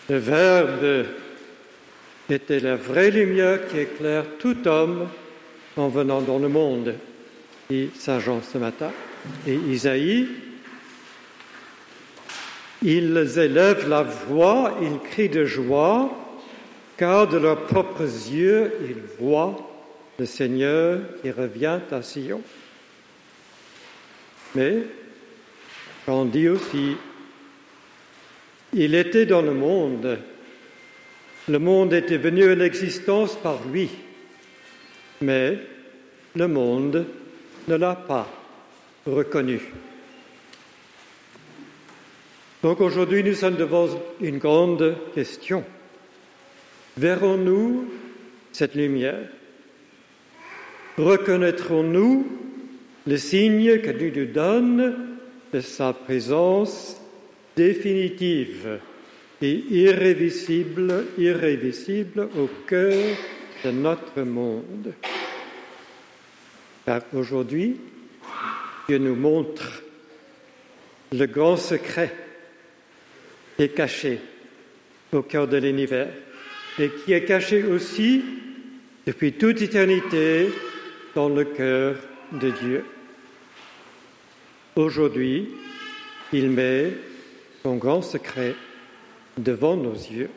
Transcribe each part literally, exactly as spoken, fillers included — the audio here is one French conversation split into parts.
Le Verbe était la vraie lumière qui éclaire tout homme en venant dans le monde, dit Saint Jean ce matin. Et Isaïe, ils élèvent la voix, ils crient de joie, car de leurs propres yeux, ils voient le Seigneur qui revient à Sion. Mais, on dit aussi, il était dans le monde, le monde était venu à l'existence par lui, mais le monde ne l'a pas reconnu. Donc aujourd'hui, nous sommes devant une grande question. Verrons-nous cette lumière? Reconnaîtrons-nous le signe que Dieu nous donne de sa présence définitive et irréversible, irréversible au cœur de notre monde? Car aujourd'hui, Dieu nous montre le grand secret qui est caché au cœur de l'univers et qui est caché aussi depuis toute éternité dans le cœur de Dieu. Aujourd'hui, il met son grand secret devant nos yeux.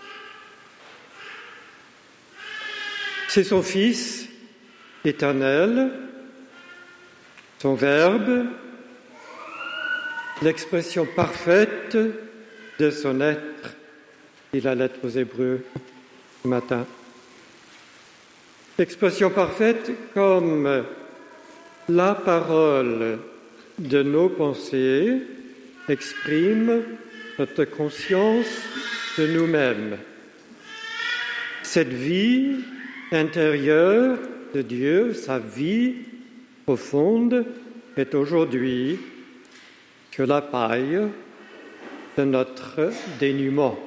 C'est son Fils éternel, son Verbe, l'expression parfaite de son être, dit la lettre aux Hébreux ce matin. L'expression parfaite comme la parole de nos pensées exprime notre conscience de nous-mêmes. Cette vie intérieure de Dieu, sa vie profonde, est aujourd'hui que la paille de notre dénuement.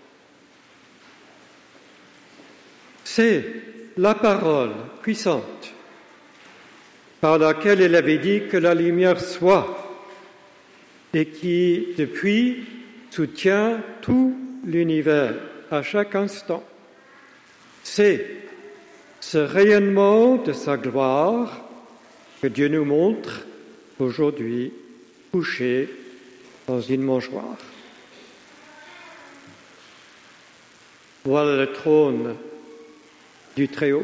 C'est la parole puissante par laquelle il avait dit que la lumière soit et qui, depuis, soutient tout l'univers à chaque instant. C'est ce rayonnement de sa gloire que Dieu nous montre aujourd'hui couché dans une mangeoire. Voilà le trône du Très-Haut.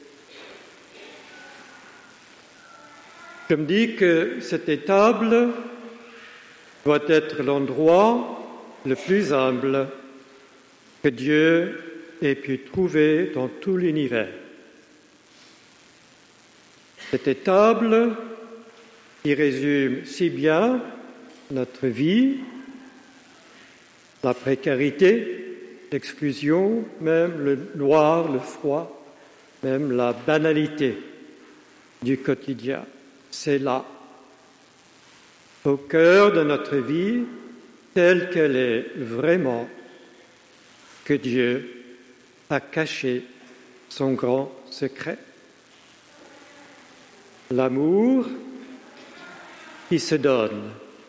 Je me dis que cette étable doit être l'endroit le plus humble que Dieu ait pu trouver dans tout l'univers. Cette étable qui résume si bien notre vie, la précarité, l'exclusion, même le noir, le froid, même la banalité du quotidien. C'est là, au cœur de notre vie, telle qu'elle est vraiment, que Dieu a caché son grand secret. L'amour qui se donne,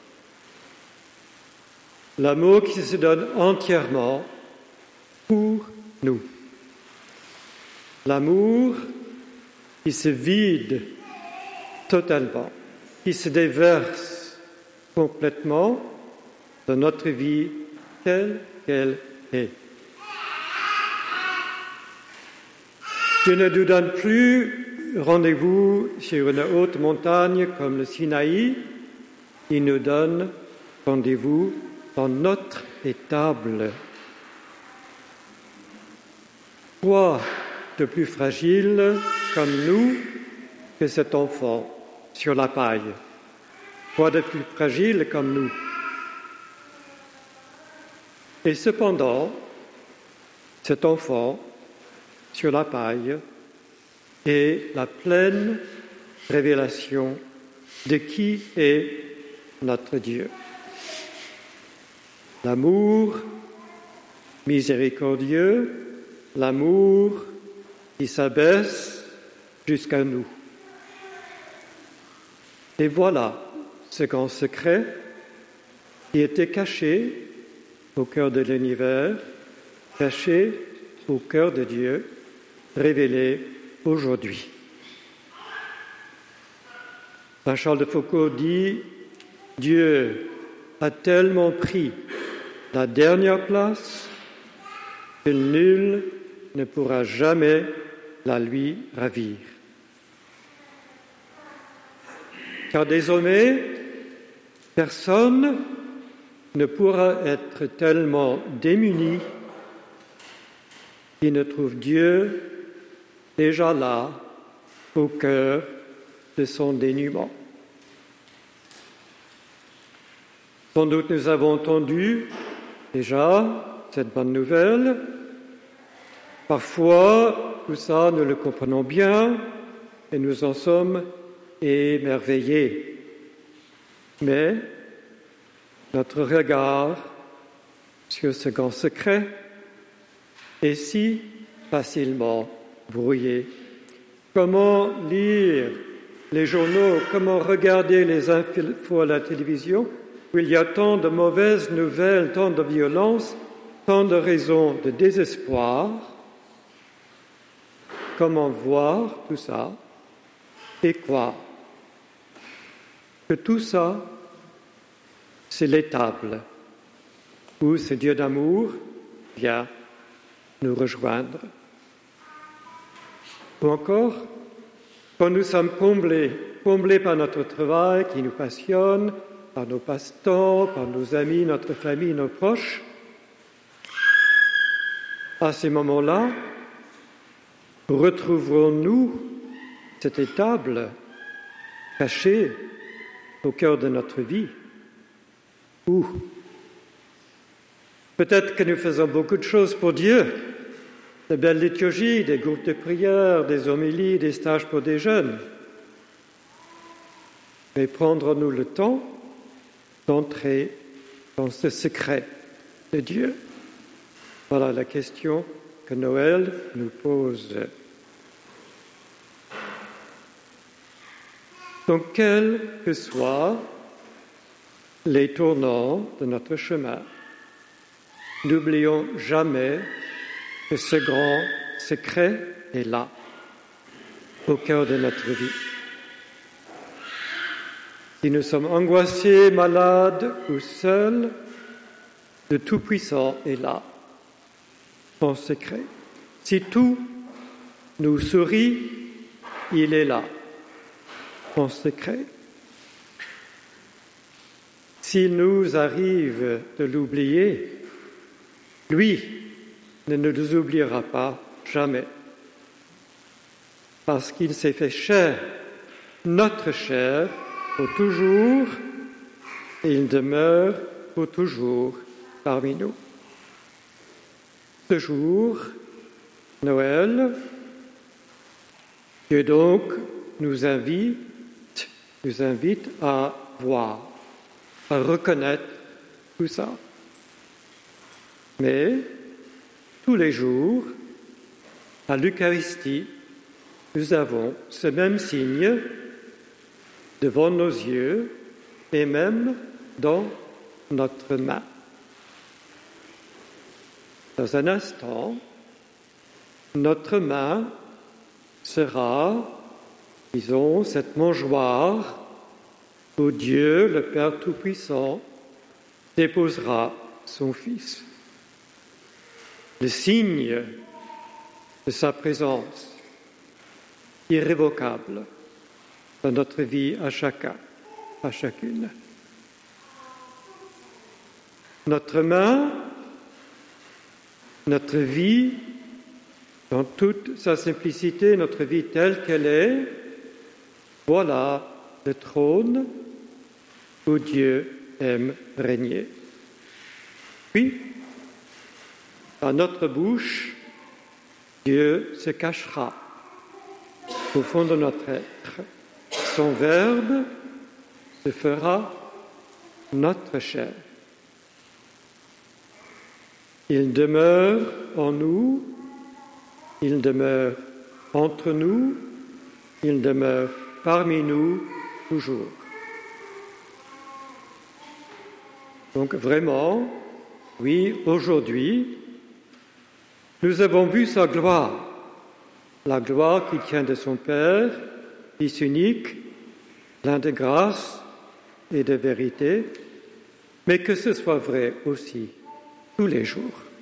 l'amour qui se donne entièrement pour nous, l'amour qui se vide totalement, qui se déverse complètement dans notre vie telle qu'elle est. Dieu ne nous donne plus rendez-vous sur une haute montagne comme le Sinaï, il nous donne rendez-vous dans notre étable. Quoi de plus fragile comme nous que cet enfant sur la paille? Quoi de plus fragile comme nous? Et cependant, cet enfant sur la paille est la pleine révélation de qui est notre Dieu. L'amour miséricordieux, l'amour qui s'abaisse jusqu'à nous. Et voilà ce grand secret qui était caché au cœur de l'univers caché au cœur de Dieu, révélé aujourd'hui. Saint Charles de Foucault dit « Dieu a tellement pris la dernière place que nul ne pourra jamais la lui ravir. » Car désormais, personne ne pourra être tellement démuni qu'il ne trouve Dieu déjà là, au cœur de son dénuement. Sans doute nous avons entendu déjà cette bonne nouvelle. Parfois, tout ça, nous le comprenons bien et nous en sommes émerveillés. Mais notre regard sur ce grand secret est si facilement brouillé. Comment lire les journaux, comment regarder les infos à la télévision où il y a tant de mauvaises nouvelles, tant de violence, tant de raisons de désespoir. Comment voir tout ça et quoi? Que tout ça, c'est l'étable où ce Dieu d'amour vient nous rejoindre. Ou encore, quand nous sommes comblés, comblés par notre travail qui nous passionne, par nos passe-temps, par nos amis, notre famille, nos proches, à ces moments-là, retrouverons-nous cette étable cachée au cœur de notre vie? Ou peut-être que nous faisons beaucoup de choses pour Dieu, de belles liturgies, des groupes de prière, des homélies, des stages pour des jeunes. Mais prendrons-nous le temps d'entrer dans ce secret de Dieu? Voilà la question que Noël nous pose. Donc, quels que soient les tournants de notre chemin, n'oublions jamais que ce grand secret est là, au cœur de notre vie. Si nous sommes angoissés, malades ou seuls, le Tout-Puissant est là, en secret. Si tout nous sourit, il est là, en secret. S'il nous arrive de l'oublier, lui ne nous oubliera pas jamais, parce qu'il s'est fait chair, notre chair, pour toujours, et il demeure pour toujours parmi nous. Ce jour, Noël, Dieu donc nous invite, nous invite à voir, à reconnaître tout ça. Mais tous les jours, à l'Eucharistie, nous avons ce même signe devant nos yeux et même dans notre main. Dans un instant, notre main sera, disons, cette mangeoire où Dieu, le Père Tout-Puissant, déposera son Fils. Le signe de sa présence irrévocable dans notre vie à chacun, à chacune. Notre main, notre vie, dans toute sa simplicité, notre vie telle qu'elle est, voilà le trône où Dieu aime régner. Puis, dans notre bouche, Dieu se cachera au fond de notre être. Son Verbe se fera notre chair. Il demeure en nous, il demeure entre nous, il demeure parmi nous toujours. Donc vraiment, oui, aujourd'hui, Nous avons vu sa gloire, la gloire qui tient de son Père, Fils unique, plein de grâce et de vérité, mais que ce soit vrai aussi tous les jours.